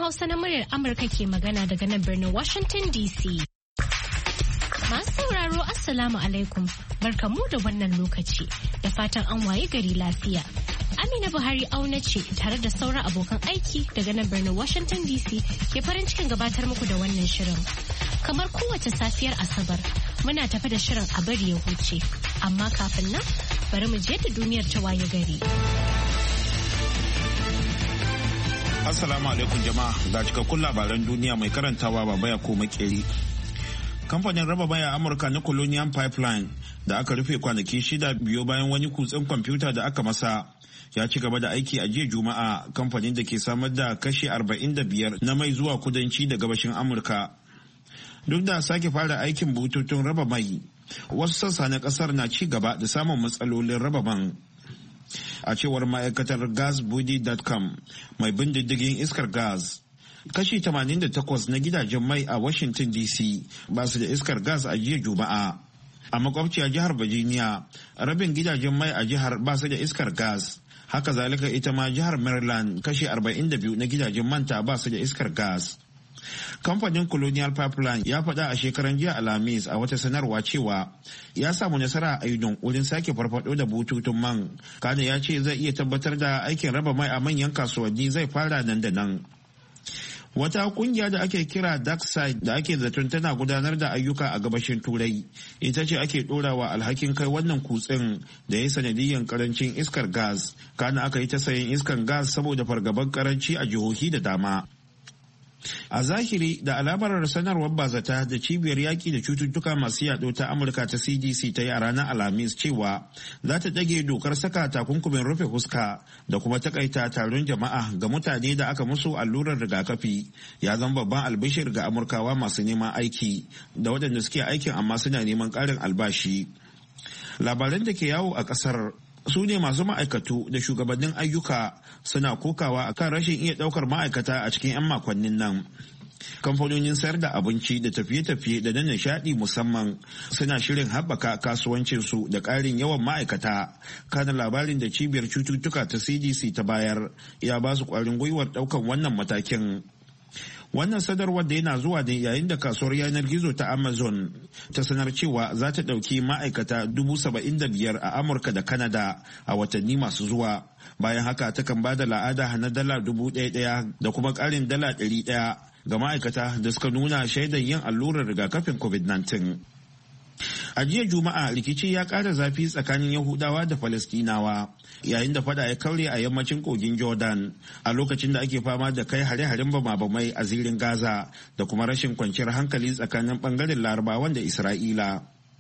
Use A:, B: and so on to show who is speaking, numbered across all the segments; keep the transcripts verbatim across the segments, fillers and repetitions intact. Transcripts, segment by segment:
A: Hausa na muryar Amurka ke magana daga nan birnin Washington D C. Masu sauraro Assalamu alaikum, barkamu da wannan lokaci da fatan an waye gari lafiya. Amina Buhari auna ce tare da sauran abokan aiki daga nan birnin Washington D C ke farin cikin gabatar muku da wannan shirin. Kamar kowace safiyar Asabar, muna tafi da shirin a bari ya huce, amma kafin nan bari mu je da duniyar ta waye gari.
B: Assalamu alaikum jama'a, ga cikakkun labaran duniya mai karantawa baba ya koma makeri. Kamfanin raba baya Amurka na Colonial Pipeline da aka rufe kwanaki shida biyo bayan wani kutsen kwamfuta da aka masa ya ci gaba da aiki a jiya Juma'a. Kamfanin da ke samar da kashi arba'in da biyar na mai zuwa kudanci da gabashin Amurka. Duk da sake fara aikin bututun raba mai, wasu sassa na kasar na ci gaba da samun matsalolin raba man. A cewar ma'aikatar gasbudi dot com mai bin diddigin iskar gas, kashi tamanin da takwas na gidajen mai a Washington D C ba su da iskar gas a jiya Juma'a. A makwabciyar jihar Virginia, rabin gidajen mai a jihar ba su da iskar gas. Haka zalika ita ma jihar Maryland, kashi arba'in da biyu na gidajen manta ba su da iskar gas. Kamfanin Colonial Pipeline ya faɗa a shekaran jiya Alhamis a wata sanarwa cewa ya samu nasara a yunkurin sake farfado da bututun man. Kana ya ce zai iya tabbatar da aikin raba mai a manyan kasuwanni zai fara nan da nan. Wata kungiya da ake kira Darkside da ake zaton tana gudanar da ayyuka a gabashin Turai ita ce ake ɗorawa alhakin kai wannan kutsen da ya sanadiyyar karancin iskar gas. Kana aka yi ta sayan iskar gas saboda fargaban karanci a jihohi da dama. A zahiri da alamar sanarwar bazata da cibiyar yaƙi da cututtuka masu yaɗo ta Amurka ta C D C ta yi a ranar Alhamis cewa za ta ɗage dokar saka takunkumin rufe fuska da kuma takaita taron jama'a ga mutane da aka musu allurar rigakafi ya zama babban albishir ga Amurkawa masu neman aiki da waɗanda suke aikin amma suna neman ƙarin albashi. Labaran da ke yawo a ƙasar su ne masu ma'aikatu da shugabannin ayyuka suna kokawa akan rashin iya daukar ma'aikata a cikin 'yan makonnin nan. Kamfanonin sayar da abinci da tafiye-tafiye da na nishadi musamman suna shirin haɓaka kasuwancinsu da ƙarin yawan ma'aikata. Kana labarin da cibiyar cututtuka ta C D C ta bayar ya ba su ƙwarin gwiwar ɗaukan wannan matakin. Wannan sadarwar da yana zuwa ne yayin da kasuwar yanar gizo ta Amazon ta sanar cewa za ta ɗauki ma'aikata dubu saba'in da biyar a Amurka da Canada a watanni masu zuwa. Bayan haka takan ba da la'ada na dala dubu ɗaya ɗaya da kuma ƙarin dala ɗari ɗaya ga ma'aikata da suka nuna shaidar yin allurar rigakafin COVID nineteen. A jiya Juma'a rikici ya ƙara zafi tsakanin Yahudawa da Falastinawa yayin da fada ya kaure a yammacin kogin Jordan a lokacin da ake fama da kai hare-haren bama-bamai a zirin Gaza da kuma rashin kwanciyar hankali tsakanin bangaren Larabawan da Isra'ila.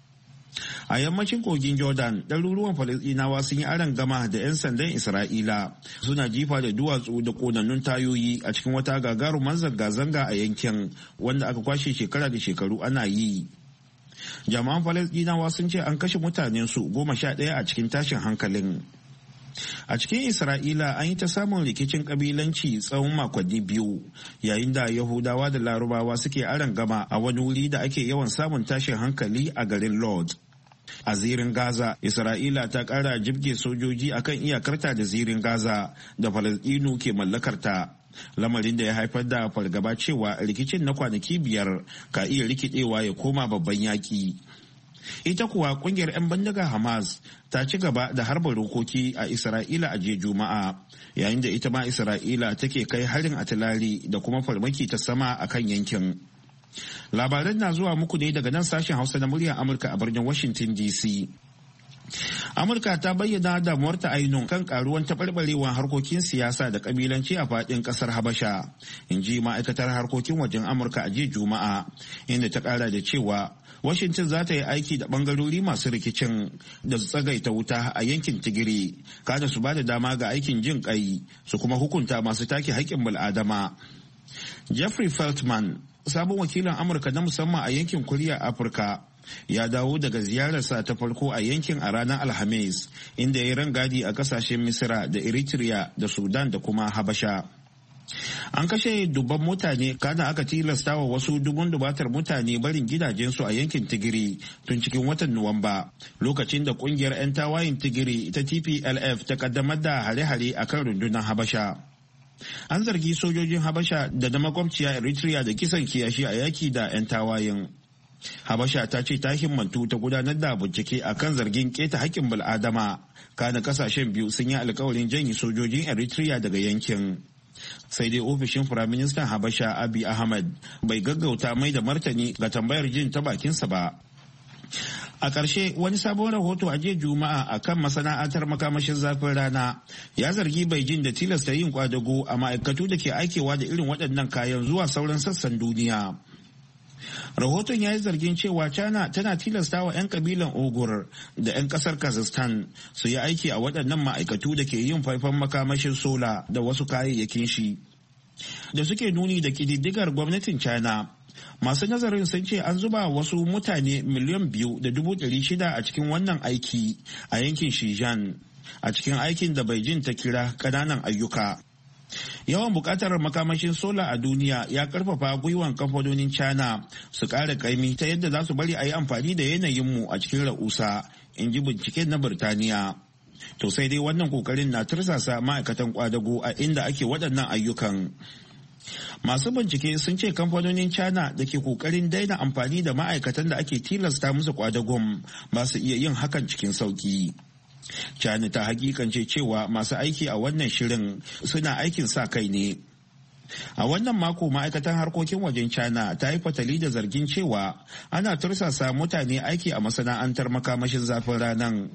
B: A yammacin kogin Jordan, ɗaruruwan Falastinawa sun yi aron gama da 'yan sandan Isra'ila suna jifa da duwatsu da ƙonannun tayoyi a cikin wata gagarumar zanga-zanga a yankin wanda aka kwashe shekara da shekaru ana yi. Jama'an Falasɗinawa sun ce an kashe mutanensu goma sha ɗaya a cikin tashin hankalin. A cikin Isra'ila an yi ta samun rikicin kabilanci tsawon makonni biyu yayin da Yahudawa da Larubawa suke aron gama a wani wuri da ake yawan samun tashin hankali a garin Lod. A zirin Gaza, Isra'ila ta ƙara jibge sojoji akan iyakarta da zirin Gaza da Falasɗinu ke mallakarta. Lamarin da ya haifar da fargaba cewa rikicin na kwanaki biyar ka iya rikidewa ya koma babban yaƙi. Ita kuwa kungiyar 'yan bandaga Hamas ta ci gaba da harba rokoki a Isra'ila a jiya Juma'a, yayin da ita ma Isra'ila take kai harin atilari da kuma farmaki ta sama a kan yankin. Labaran na zuwa muku ne daga nan sashen Hausa na muryar Amurka a birnin Washington D C. Amurka ta bayyana damuwarta ainun kan karuwan taɓarɓarewar harkokin siyasa da kabilanci a faɗin ƙasar Habasha, in ji ma'aikatar harkokin wajen Amurka a jiya Juma'a, inda ta ƙara da cewa Washington za ta yi aiki da ɓangarori masu rikicin da su tsagaita wuta a yankin Tigiri, kada su ba da dama ga aikin jin ƙai su kuma hukunta masu take haƙƙin bil'adama. Jeffrey Feltman, sabon wakilin Amurka na musamman a yankin Kuriya Afirka, ya dawo daga ziyararsa ta farko a yankin a ranar Alhamis, inda ya yi rangadi a kasashen Misira da Eritrea da Sudan da kuma Habasha. An kashe dubban mutane kana aka tilasta wa wasu dubun dubatar mutane barin gidajensu a yankin Tigiri tun cikin watan Nuwamba, lokacin da kungiyar 'yan tawayin Tigiri ta T P L F ta kaddamar da hare-hare a kan rundunar Habasha. An zargi sojojin Habasha da na makwabciya Eritrea da kisan kiyashi a yaki da 'yan tawayen. Habasha ta ce ta himmantu ta gudanar da bincike a kan zargin keta haƙƙin bil'adama, kana kasashen biyu sun yi alkawarin janye sojojin Eritrea daga yankin. Sai dai ofishin Firaministan Habasha Abiy Ahmed bai gaggauta mai da martani ga tambayar jin ta bakinsa ba. A ƙarshe, wani sabon rahoto a jiya Juma'a a kan masana'antar makamashin zafin rana ya zargi Beijing da tilasta yin kwadago a ma'aikatu da ke aikewa da irin waɗannan kayan zuwa sauran sassan duniya. Rahoton ya yi zargin cewa China tana tilasta wa 'yan kabilan Uyghur da 'yan ƙasar Kazakhstan su yi aiki a waɗannan ma'aikatu da ke yin faifan makamashin sola da wasu kayayyakin shi. Da suke nuni da ƙididdigar gwamnatin China, masu nazarin sun ce an zuba wasu mutane miliyan biyu da dubu ɗari shida a cikin wannan aiki a yankin Xinjiang, a cikin aikin da Beijing ta kira ƙananan ayyuka. Yawan buƙatar makamashin sola a duniya ya karfafa gwiwan kamfanonin China su ƙara ƙaimi ta yadda za su bari a yi amfani da yanayinmu a cikin ra'usa, in ji binciken na Birtaniya. To sai dai wannan kokarin na tursasa ma'aikatan kwadago a inda ake waɗannan ayyukan. Masu bincike sun ce kamfanonin China da ke kokarin daina amfani da ma'aikatan da ake tilasta musu kwadagon ba su iya yin hakan cikin sauki. China ta hakikance cewa masu aiki a wannan shirin suna aikin sa kai ne. A wannan mako ma'aikatan harkokin wajen China ta yi fatali da zargin cewa ana tursasa mutane aiki a masana'antar makamashin zafin ranan.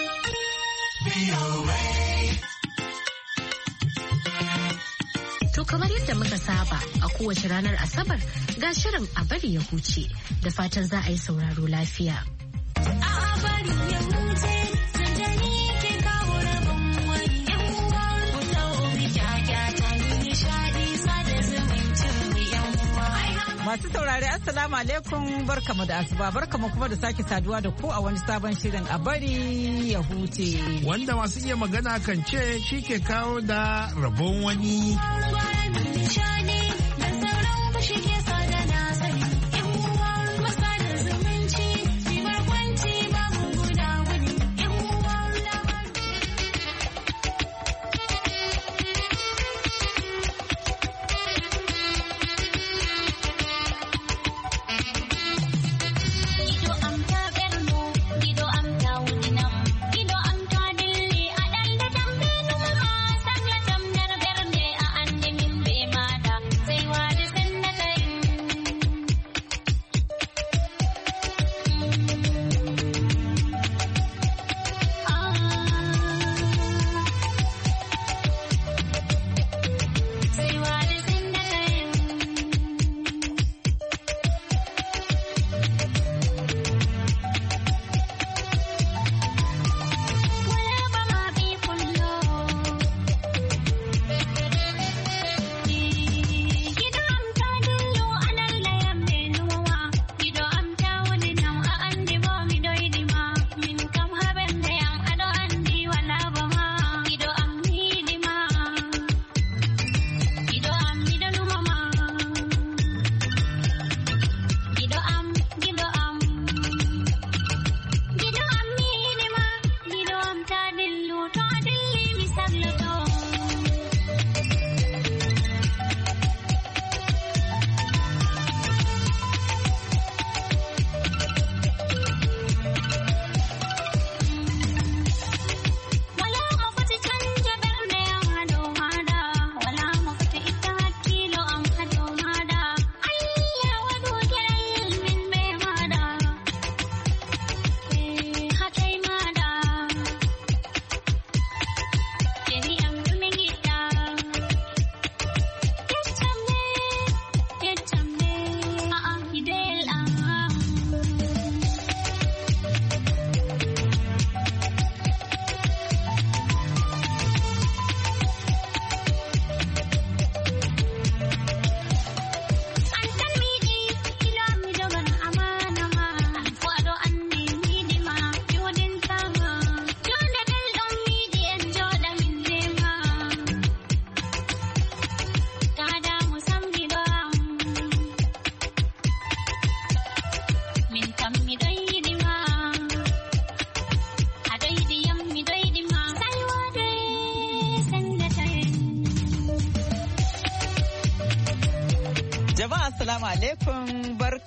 A: To kamar yadda muka saba a kowace ranar Asabar ga shirin a bari ya huce da fatan za a yi sauraro lafiya. A bari ya huce.
C: Masu saurari Assalamu alaikum, barkamu da asuba, barkamu kuma da sake saduwa da ku a wani sabon shirin a bari ya huce.
B: Wanda masu iya magana kan ce shi ke kawo da rabon wani.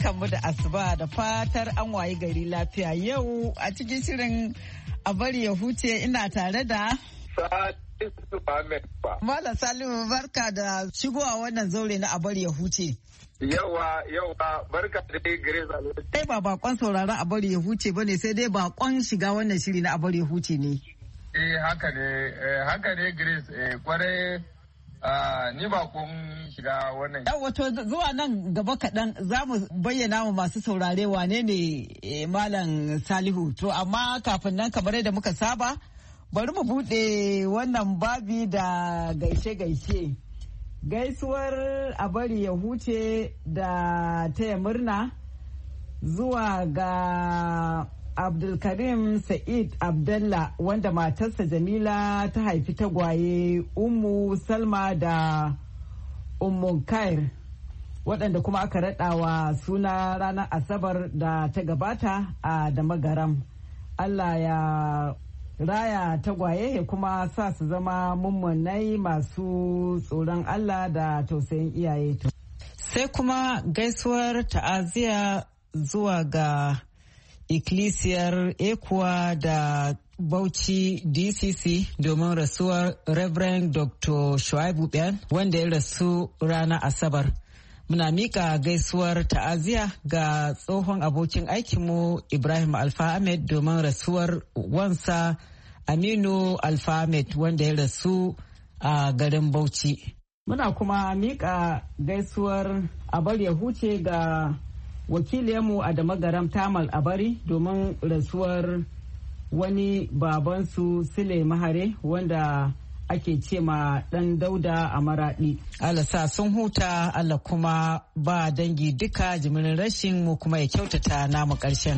C: barkanmu da asuba da fatar an wayi gari lafiya. Yau a cikin shirin a bari ya huce ina tare da Malam Salihu, barka da shigowa wannan zaure na a bari ya huce.
D: Yawa, yawa, barka da dai Grace.
C: Sai ba bakon sauraron a bari ya huce bane, sai dai bakon shiga wannan shiri na a bari ya huce ne.
D: Eh haka ne, eh, haka ne Grace, eh, kwarai Uh, ni ba kun shiga wannan.
C: Yau wato zuwa nan gaba kaɗan za mu bayyana wa masu saurare wane ne eh, Malam Salihu. To amma kafin nan kamar yadda muka saba bari mu buɗe wannan babi da gaishe-gaishe. Gaisuwar a bari ya huce da taya murna zuwa ga Abdulkarim Sa'id Abdallah wanda matarsa Jamila ta haifi tagwaye Ummu Salma da Ummu Kair waɗanda kuma aka raɗawa suna ranar Asabar da ta gabata a Damagaram. Allah ya raya tagwaye ya kuma sa su zama mummunai masu tsoron Allah da tausayin iyaye. Sai kuma gaisuwar ta'aziyya zuwa ga Ikkilisiyar Ekuwa da Bauchi D C C domin rasuwar Reverend Doctor Shuaibu Ben wanda ya rasu ranar Asabar. Muna mika gaisuwar ta'aziyya ga tsohon abokin aikinmu Ibrahim Alfa Ahmed domin rasuwar wansa Aminu Alfa Ahmed wanda ya rasu a garin Bauchi. Muna kuma mika gaisuwar abar ya huce ga wakiliyarmu a Damagaram Tamal Abari domin rasuwar wani babansu Sule Mahare wanda ake ce ma dan Dauda a Maradi. Allah sa sun huta, Allah kuma ba dangi duka jimirin rashin mu kuma ya kyautata namu ƙarshen.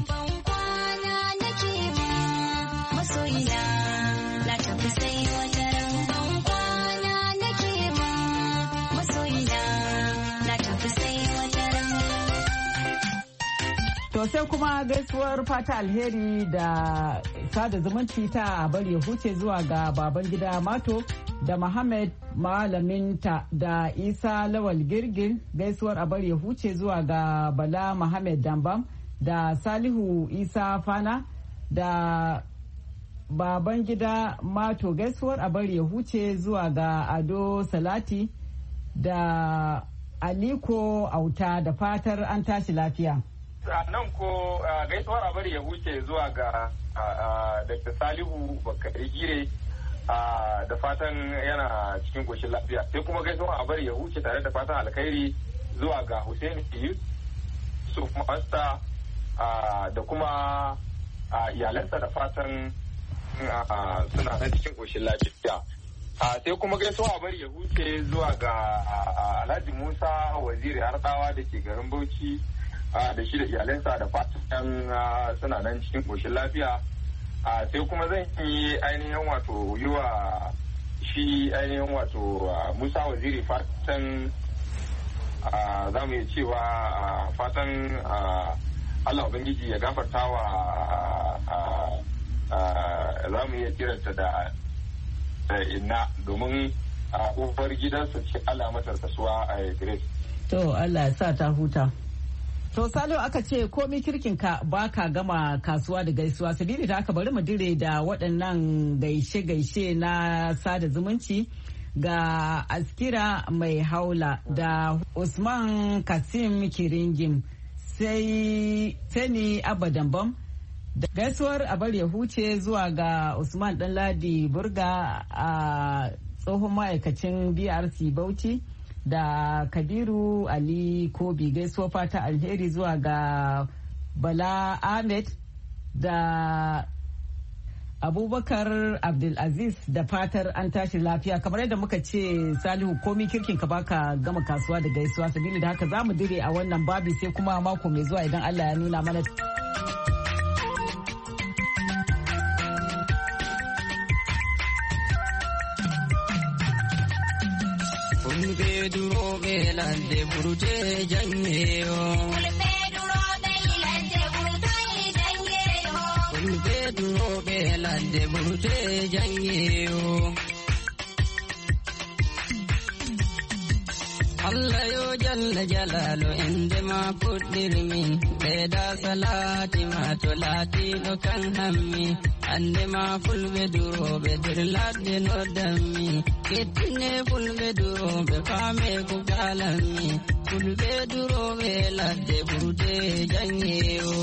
C: sai kuma gaisuwar fata alheri da sada zumunci ta bari ya huce zuwa ga baban gida Mato da Muhammad malaminta da Isa Lawal Girgir. Gaisuwar a bari ya huce zuwa ga Bala Muhammad Dambam da Salihu Isa Fana da baban gida Mato. Gaisuwar a bari ya huce zuwa ga Ado Salati da Aliko Auta da fatar an tashi lafiya.
D: nan ko gaisuwar abar ya huce zuwa ga Dr. Salihu Bakari Gire da fatan yana cikin koshin lafiya, sai kuma gaisuwar abar ya huce tare da fatan alkhairi zuwa ga Hussein Yusuf Masta da kuma iyalansa da fatan suna nan cikin koshin lafiya. Sai kuma gaisuwa abar ya huce zuwa ga Alhaji Musa Waziri Hardawa da ke garin Bauchi da shi da iyalansa da fatan suna nan cikin koshin lafiya. Sai kuma zan yi ainihin wato yi wa shi ainihin wato Musa Waziri fatan za mu iya cewa fatan Allah Ubangiji ya gafarta wa za mu iya kiranta da inna domin ƙofar gidansa ce Allah matar kasuwa a Grace.
C: To Allah ya sa ta huta. To Salihu aka ce komi kirkin ka ba ka gama kasuwa da gaisuwa, sabili da aka bari mu dire da waɗannan gaishe-gaishe na sada zumunci ga Askira Mai Haula da Usman Kasim Kiringim sai Sani Abadambam da gaisuwar abar ya huce zuwa ga Usman Danladi Burga a tsohon ma'aikacin B R C Bauchi da Kabiru Ali Kobi. Gaisuwa fata alheri zuwa ga Bala Ahmed da Abubakar Abdulaziz da fatar an tashi lafiya. Kamar yadda muka ce Salihu komi kirkin ka baka gama kasuwa da gaisuwa, sabili da haka za mu dire a wannan babi sai kuma mako mai zuwa idan Allah ya nuna mana.
E: Kulbe duro be lande burute janyeyo. Kulbe duro be lande burute janyeyo. Kulbe duro be lande burute janyeyo. Allah yo jalla jalalu inde ma fuɗɗirmin ɓeeda salati ma to laatiɗo kan hammi ande ma fulɓe duroɓe nder ladde noddanmi kettine fulɓe duroɓe faame ko kalanmi fulɓe duroɓe ladde ɓurde jangeyo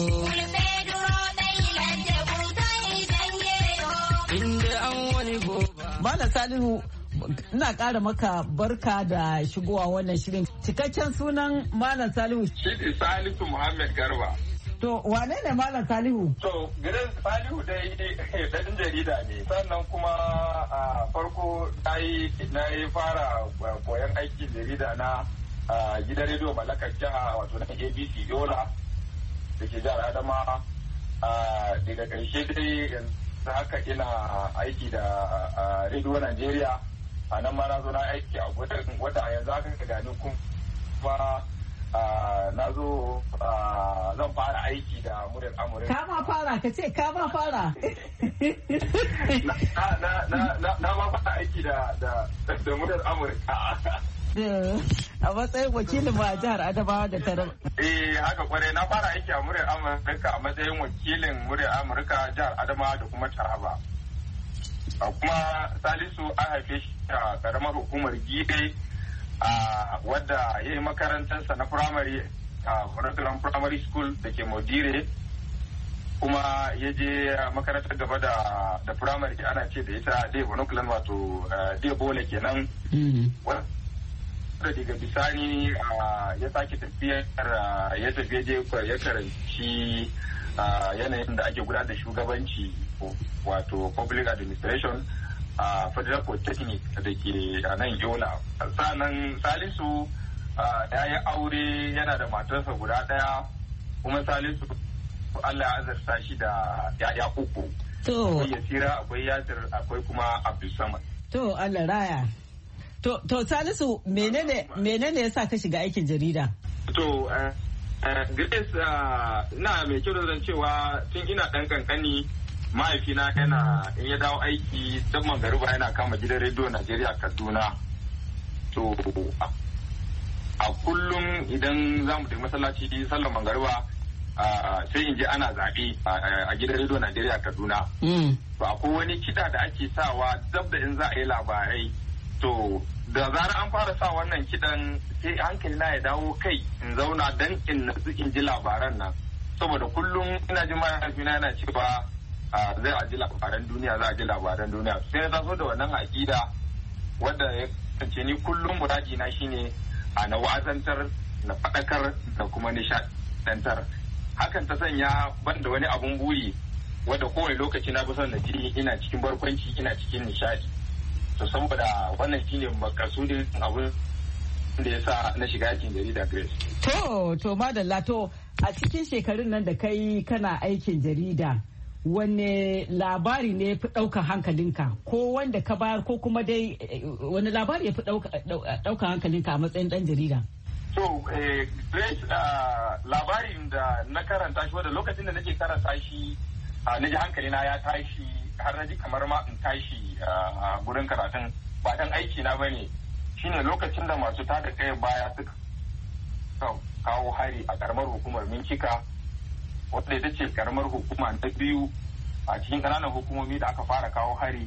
E: inde an woni boba
C: Malam Salihu ina ƙara maka barka da shigowa wannan shirin. Cikakken sunan Malam Salihu.
D: Shi Salihu Muhammad Garba.
C: To wane ne Malam Salihu?
D: To gidan Salihu dai ɗan jarida ne. Sannan kuma a farko na yi fara koyon aikin jarida na gidan rediyo mallakar jiha wato na A B C Yola da ke jihar Adamawa. Daga ƙarshe dai yanzu haka ina aiki da rediyo Najeriya. A nan ma na zo na aiki a wata yanzu haka ka gani kuma na zo zan fara aiki da muryar Amurka.
C: Ka ma fara ka ce ka ma fara.
D: Na ma fara aiki da muryar Amurka.
C: A matsayin wakilin ma jihar Adamawa da Taraba.
D: Eh haka kwarai na fara aiki a muryar Amurka a matsayin wakilin muryar Amurka jihar Adamawa da kuma Taraba. Kuma Salisu an haife shi a karamar hukumar Gide wadda ya yi makarantarsa na firamare a Curriculum Primary School da ke Modire, kuma ya je makarantar gaba da firamare ana ce da ita Dai Bonokulan wato Dai Bole kenan. Wadda daga bisani ya sake tafiyar ya tafiye je ya karanci yanayin da ake gudanar da shugabanci wato public administration a federal polytechnic da ke a nan Yola. Sannan Salisu ya yi aure yana da matarsa guda ɗaya, kuma Salisu Allah ya azarta shi da ya'ya uku. Akwai Yasira, akwai Yasir, akwai kuma Abdulsamad.
C: To Allah raya. To, to Salisu menene menene yasa ka shiga aikin jarida?
D: To Grace na mai kyau da zan cewa tun ina ɗan kankani mahaifina yana in ya dawo aiki don magariba yana kama gidan rediyo Najeriya Kaduna. To a kullum idan za mu tafi masallaci sallar magariba sai in je ana zaɓe a gidan rediyo Najeriya Kaduna. To akwai wani kiɗa da ake sawa dab da in za a yi labarai. To da zarar an fara sa wannan kiɗan sai hankali na ya dawo kai in zauna dan in natsu in ji labaran nan. Saboda kullum ina jin mahaifina yana cewa zai a ji labaran duniya za a ji labaran duniya sai na taso da wannan aƙida wadda ya kasance ni kullum muradi na shine a na wa'azantar na faɗakar da kuma nishaɗantar. Hakan ta sanya ban da wani abun buri wadda kowane lokaci na fi son na ji ina cikin barkwanci ina cikin nishaɗi. To saboda wannan shine makasudin abun da ya sa na shiga aikin jarida Grace.
C: To to madalla to a cikin shekarun nan da kai kana aikin jarida wanne labari ne ya fi ɗaukar hankalinka ko wanda ka bayar ko kuma dai wani labari ya fi ɗaukar hankalinka a matsayin ɗan jarida?
D: So, Grace, labarin da na karanta shi wadda lokacin da nake karanta shi na ji hankalina ya tashi har na ji kamar ma in tashi a gurin karatun ba dan aiki na bane shine lokacin da masu tada kai baya suka kawo hari a karamar hukumar Mincika wadda ita ce karamar hukuma ta biyu a cikin ƙananan hukumomi da aka fara kawo hari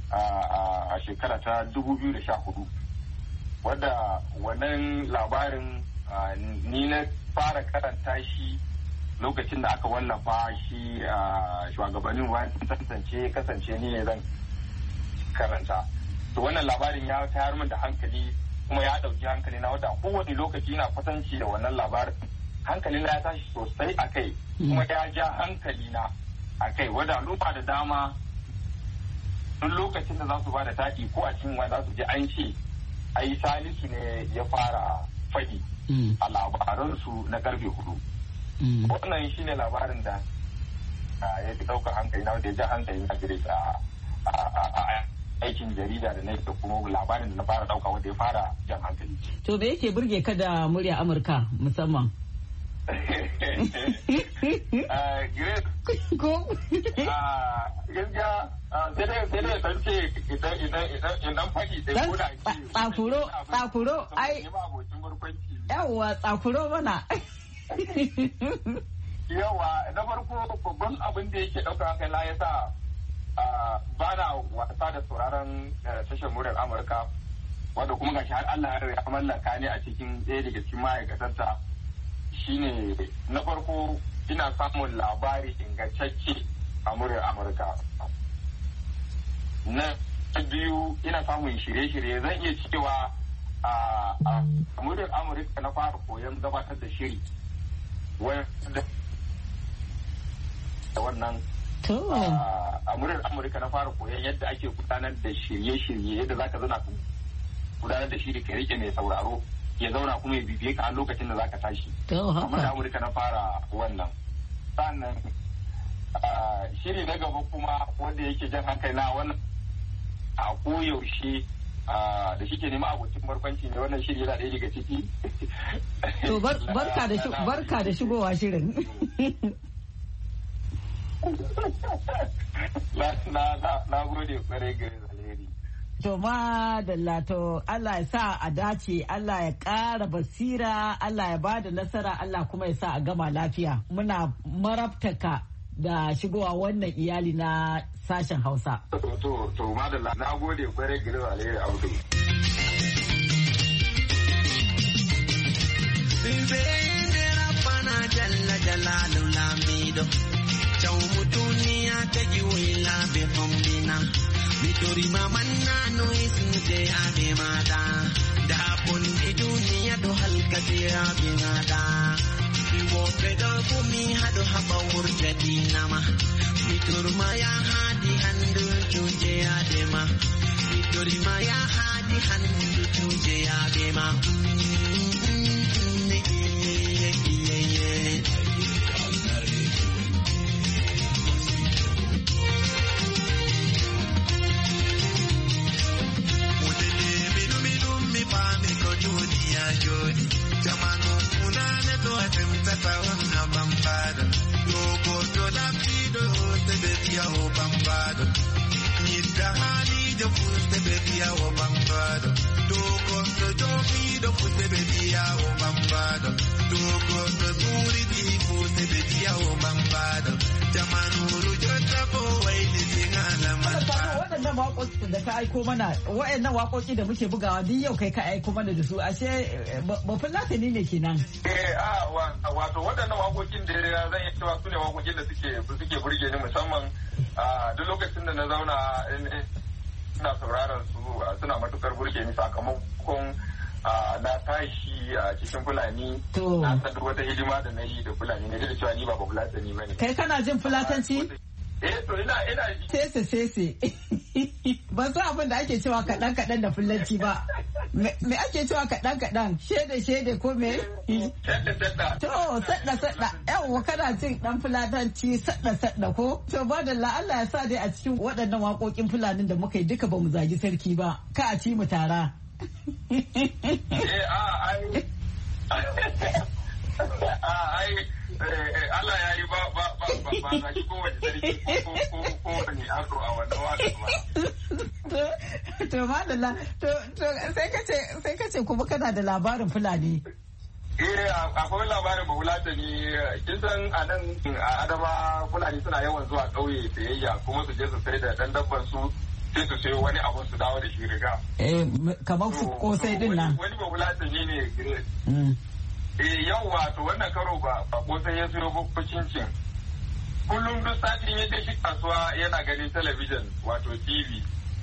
D: a shekara ta dubu biyu da sha hudu wadda wannan labarin ni na fara karanta shi lokacin da aka wallafa shi a shugabannin ruwan tantance kasance ni ne zan karanta. To wannan labarin ya tayar min da hankali kuma ya ɗauki hankali na wadda kowane lokaci na kwatanci da wannan labarin hankali na ya tashi sosai a kai kuma ya ja hankali na a kai wadda al'umma da dama duk lokacin da za su ba da taki ko a cikin wani za su ji an ce ai Salisu ne ya fara faɗi a labaransu na karfe hudu. Wannan shi ne labarin da ya fi ɗaukar hankali na wanda ya ja hankali na gare a aikin jarida da na da kuma labarin da na fara ɗauka wanda ya fara jan hankali.
C: To me yake burge ka da murya Amurka musamman?
D: Grace. Ko? Gaskiya sai dai sai dai san ce idan idan idan faɗi sai ko da
C: tsakuro tsakuro ai
D: abocin barkwanci
C: Yawwa tsakuro mana.
D: Yawa na farko babban abin da yake ɗaukar hankali ya sa ba na wasa da sauraron tashar muryar Amurka wanda kuma gashi har Allah ya mallaka ne a cikin ɗaya daga cikin ma'aikatarta shine na farko ina samun labari ingantacce a muryar Amurka. Na biyu ina samun shirye-shirye zan iya cewa a muryar Amurka na fara koyon gabatar da shiri wanda da wannan a muryar Amurka na fara koyon yadda ake gudanar da shirye-shirye yadda zaka zauna gudanar da shiri ka rike mai sauraro ya zauna kuma ya bibiye ka a lokacin da zaka tashi. Amma da Amurka na fara wannan. Sannan shiri na gaba kuma wanda yake jan hankali na wannan a koyaushe da shi ke nema abokin barkwanci ne wannan shiri yana ɗaya daga ciki.
C: To barka da shigowa shirin.
D: Na gode kwarai gare Zaleri.
C: To ma da lato Allah ya sa a dace, Allah ya ƙara basira, Allah ya bada nasara, Allah kuma ya sa a gama lafiya. Muna marabtaka da shigowa wannan iyali na sashen Hausa.
D: To to to madalla na gode kwarai gare Zaleri Audu.
F: Jalla jalalu lamido Chau mutunia tegi wila be fombina Mitori mamanna no isnute ade mata Da pon dunia do halkati ade mata Iwo pedo kumi hado haba urjati nama Mitor maya hadi handu chuje ade ma Mitori maya hadi handu chuje ade ma Jodi, jamanu unane to atemtata wana bambado. Yoko to la fido te betia o bambado. Nida hali de fuste betia o bambado. Doko to jofi do fuste betia o bambado. Doko to turi di fuste betia o bambado. Jamanu rujota po waili tingala mata.
C: Waɗannan waƙoƙi da ka aiko mana, waɗannan waƙoƙi da muke bugawa duk yau kai ka aiko mana da su, ashe bafin latani ne kenan.
D: Eh a wato waɗannan waƙoƙin da zan iya cewa su ne waƙoƙin da suke suke burge ni musamman duk lokacin da na zauna ina sauraron su suna matukar burge ni sakamakon na tashi a cikin Fulani na san duk wata hidima da na yi da Fulani ne da cewa ni ba Fulatani ba ne.
C: Kai kana jin Fulatanci?
D: Eh to ina ina ji.
C: Sese sese. Ban san abin da ake cewa kaɗan kaɗan da Fulanci ba. Me ake cewa kaɗan kaɗan? Shede shede ko me?
D: Sadda sadda.
C: To sadda sadda. Yawwa kana jin ɗan Fulatanci sadda sadda ko? To ba da Allah ya sa dai a cikin waɗannan waƙoƙin Fulanin da muka yi duka ba mu zagi sarki ba. Ka a ci mu tara.
D: Eh a ai. A ai. Allah ya yi ba ba ba ba ba na shi kowace sarki ko ko ko wani aro a wannan wata ba.
C: To madalla to to sai kace sai kace kuma kana da labarin Fulani.
D: Eh akwai labarin Bafulatani kin san a nan a Adama Fulani suna yawan zuwa ƙauye sayayya kuma su je su sai da dan dabban su sai su sayo wani abu su dawo da shi riga.
C: Eh kamar kosai din nan.
D: Wani Bafulatani ne. Eh yau wato wannan karo ba ko sai ya siyo bukuncin cin kullum duk satin ya je shi kasuwa yana ganin talabijin wato T V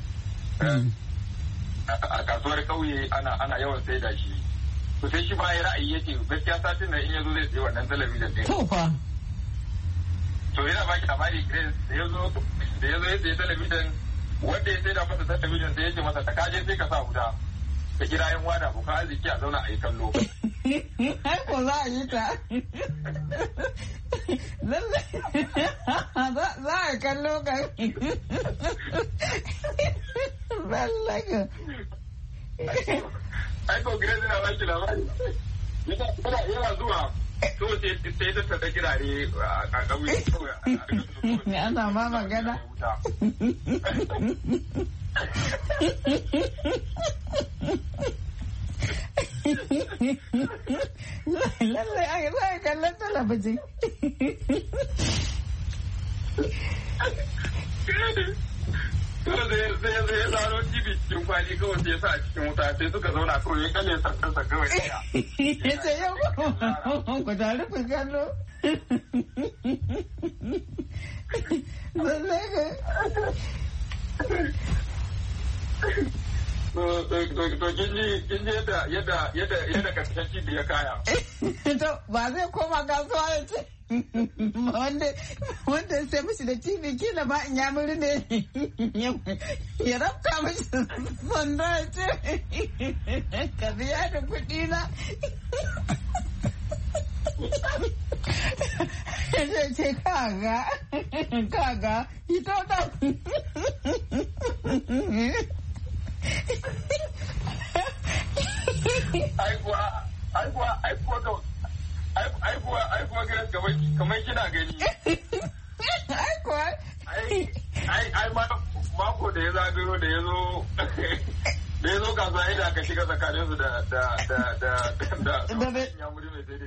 D: a kasuwar kauye ana ana yawan sai da shi to sai shi ba ya ra'ayi yake gaskiya satin nan in yazo zai sayi wannan talabijin din
C: to fa
D: to yana baki labari Grace da yazo da yazo ya sayi talabijin wanda ya sai da masa talabijin sai ya ce masa ta kaje sai ka sa wuta ka kira yan wada bukan arziki a zauna a yi kallo.
C: Ko za a yi ta. Za a kallo ka. Lallaka.
D: Ai ko gire zina baki labari. Yana zuwa so sai ta tada kirare a ƙauye.
C: Ana ma magana. Lallai a zai kallon talabijin.
D: Kawai zai zai zaro tibi cikin kwali kawai sai sa a cikin wuta sai suka zauna kawai ya kalle sassansa kawai ɗaya.
C: Ya ce yau ku tare ku kallo. Lallai ka.
D: To kin ji kin ji yadda yadda yadda yadda karshen cibi ya kaya.
C: To ba zai koma kasuwa ya ce wanda wanda sai mishi da cibi kila ba in ya muri ne ya rabta mishi sanda ya ce ka biya da kuɗi na. Ya ce kaga kaga ito da
D: aikuwa aikuwa aikuwa aikuwa aikuwa kamar kina gani
C: aikuwa
D: ai ai mako da ya zagayo da ya zo da ya zo kasuwa yadda aka shiga tsakanin su da da da da da da ya muri mai sai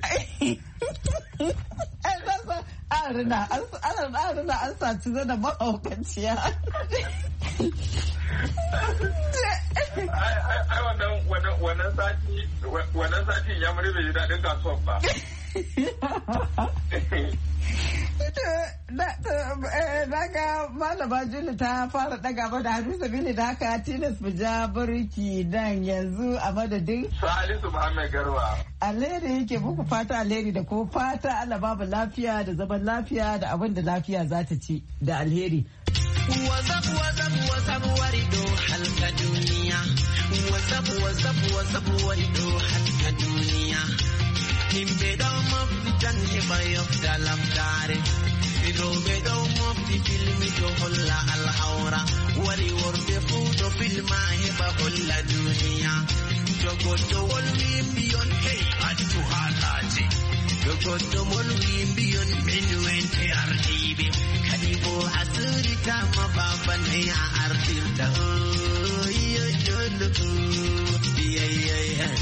C: da an rina an rina an saci zana mahaukaciya.
D: ai wannan wannan wannan sati wannan sati ya muri bai daɗin kasuwan ba.
C: Na ga malama Juli ta fara daga ba da hannu sabili da haka tilas mu ja burki dan yanzu a madadin
D: Salisu Muhammad Garba.
C: Alheri yake muku fata alheri da ko fata Allah babu lafiya da zaman lafiya da abin da lafiya za ta ci da alheri.
F: Wazab wazab wazab warido halka duniya. Wazab wazab wazab warido halka duniya. Himbe don mafitan hiba yofta lamtare. Irobe don mafi filmi do holla al'aura. Wari worbe fudo filma hiba holla duniya. Jogoto wolwi mbiyon hey atu halaji. Jogoto wolwi mbiyon minuente ardibe. Kadibo asiri kama baba ne a ardirta. Oh, yo, yo, yo, yeah, yeah, yeah.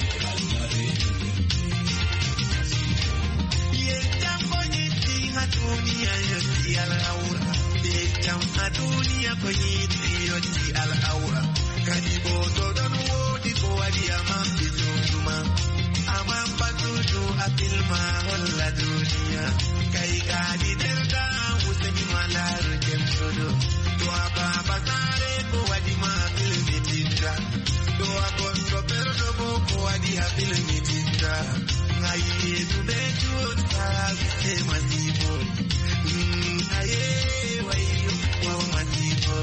F: Duniya yotti al'aura, bekan a duniya ko yitti yotti al'aura. Kadi boto don wodi ko wadi ama bitutuma, ama batutu a filma holla duniya. Kai kadi derda usani malaru jemsodo, to a baba sare ko wadi ma filmi titra, to a gondo perdo bo ko wadi a filmi titra. Ngai tu betu ta se masibo. Aye, wayo, wow, masibo.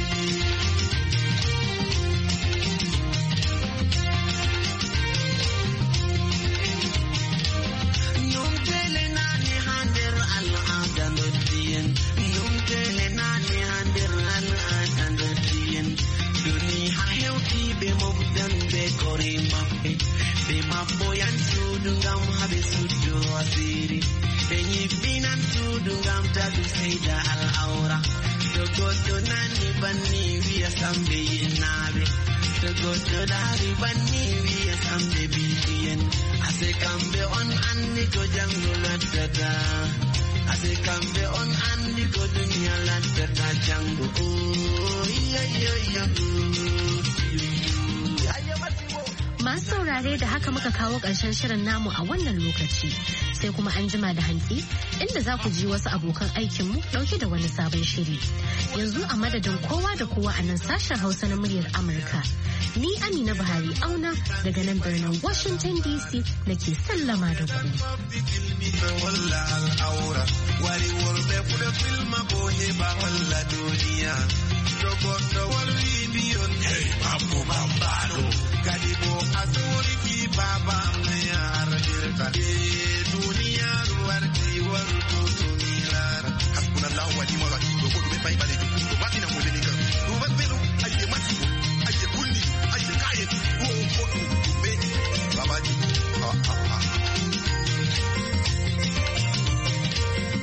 F: Num tele nani hander al adandotien. Num tele nani hander al adandotien. Duni haheuti be mobdan be korima. Be maboyan sudungam habe sudu asiri. Enyi binan sudungam tadu seida al-aura. Dogoto nani bani wiya sambe yinabe. Dogoto dari bani wiya sambe biyen. Ase kambe on andi ko jangu ladada. Ase kambe on andi ko dunya ladada jangu. Oh, iya iya iya.
A: Masu saurare da haka muka kawo ƙarshen shirin namu a wannan lokaci sai kuma an jima da hantsi inda za ku ji wasu abokan aikinmu ɗauke da wani sabon shiri. Yanzu a madadin kowa da kowa a nan sashen Hausa na muryar Amurka. Ni Amina Buhari Auna daga nan birnin Washington D C nake sallama da ku. Wari